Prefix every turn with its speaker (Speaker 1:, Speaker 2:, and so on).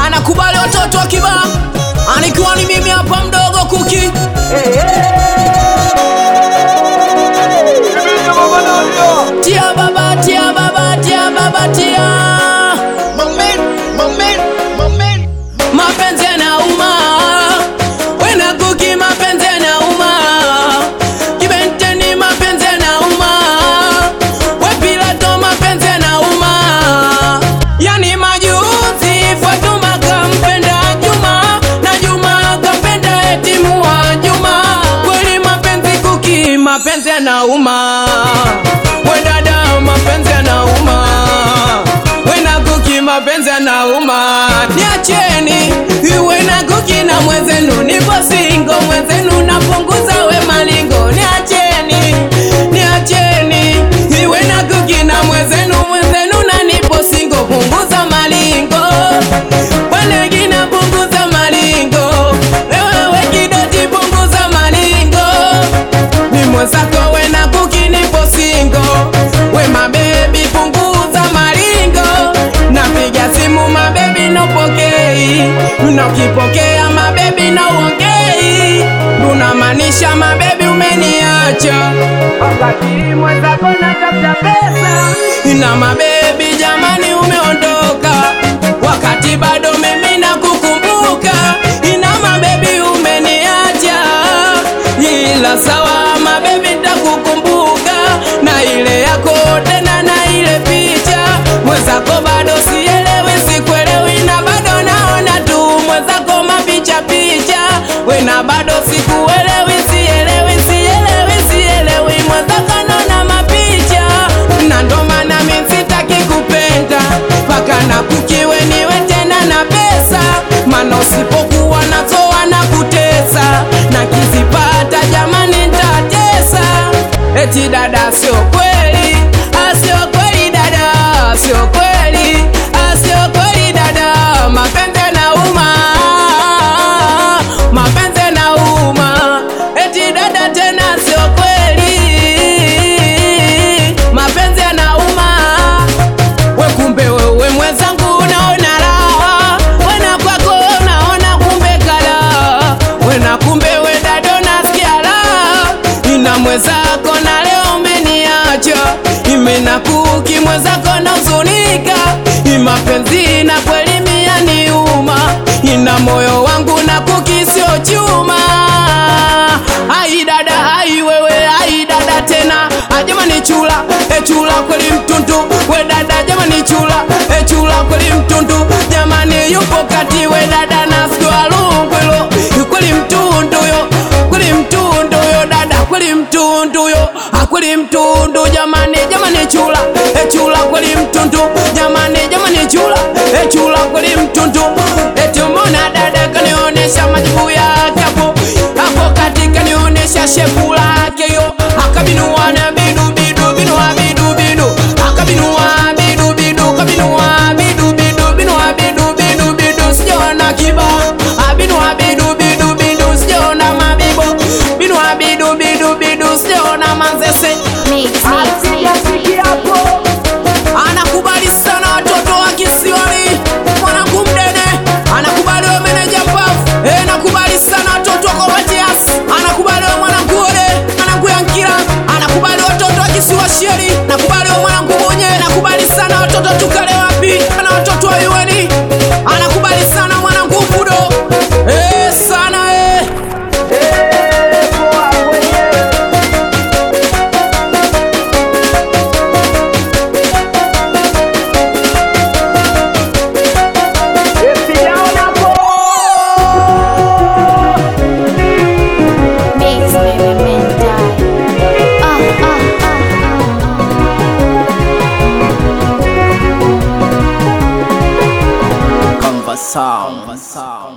Speaker 1: Anakubali watoto wa Kibaha, anikiwa ni mimi hapa mdogo Kuki. Tia baba, tia baba, tia baba, tia. Mapenzi yanauma, wena Kuki mapenzi yanauma. Kibenteni mapenzi yanauma, Wepilato mapenzi yanauma. Yani majuzi Fatuma kampenda Juma, na Juma kampenda etimu wa Juma. Kweli mapenzi Kuki mapenzi yanauma, wedada mapenzi yanauma, wena Kuki mapenzi yanauma. Niacheni wena Kuki na mwenzenu, nipo single mwenzenu napunguza we malingo. Niacheni, niacheni wena Kuki na mwenzenu na nipo single, punguza malingo. Wale gina punguza malingo, wewe kidoti punguza malingo. Ni mwenzako wena Kuki nipo single, we mabebi punguza malingo. Napiga simu mabebi nopokei, unakipokea mabebi na uongei. Unamaanisha mabebi umeniacha, wakati mwenzako natafuta pesa. Na mabebi jamani umeondoka, wakati bado mimi nakukumbuka. Ina mabebi umeniacha, ila sawa mabebi nitakukumbuka. Na ile yako tena na ile picha, mwenzako bado sielewi sikuelewi. Na bado naona tu mwenzako mapicha picha, wena bado sikuelewi sielewi sielewi sielewi. Mwenzako naona mapicha, na ndo maana mimi sitaki kupenda paka na kukiwe niwe tena na pesa. Maana usipokuwa nazo na kutesa, na kizipata jamani nitatesa. Eti dada sio kweli, sio kweli dada, sio kweli, sio kweli dada. Mapenzi yanauma, mapenzi yanauma. Eti dada tena sio kweli, mapenzi yanauma. We kumbe wewe mwenzangu unaona raha, wena kwako unaona kumbe kala. Wena kumbe we dada nasikia raha, ina mwenzako na leo umeniacha. Imena Kuki mwenzako na uzunika, mapenzi na kweli mia niuma. Ina moyo wangu na Kuki sio chuma. Ai dada, ai wewe, ai dada tena. Jamani chula, chula kweli mtundu. We dada jamani chula, chula kweli mtundu. Jamani yupo kati we dada na sikuwa lungwelo. Kweli mtundu yo, kweli mtundu yo dada, kweli mtundu yo, kweli mtundu. Jamani, jamani chula, chula kweli mtundu. Jamani, jamani chula, chula kweli mtundu. Eti mbona dada kanionesha majibu yake hapo, hapo kati kanionesha shepu lake yo. Akabinua na bidu bidu binu wa bidu bidu, akabinua bidu bidu kabinua bidu bidu binu wa bidu bidu bidu. Sijaona Kibaha, abinua bidu bidu bidu. Sijaona Mabibo, binu wa bidu bidu bidu. Sijaona Manzese. Anakubali sana watoto wa Kisiwani, mwanangu mdene. Anakubali we meneja Mpafu, nakubali sana watoto wa Komatias. Anakubali we mwanangu Ode, mwanangu Yankira. Anakubali watoto wa Kisiwa Sheri, nakubali we mwanangu Bunye. Nakubali sana watoto Tukale wapi, na watoto wa Yueni. Anakubali sana mwanangu Fudo, sana
Speaker 2: Conversão.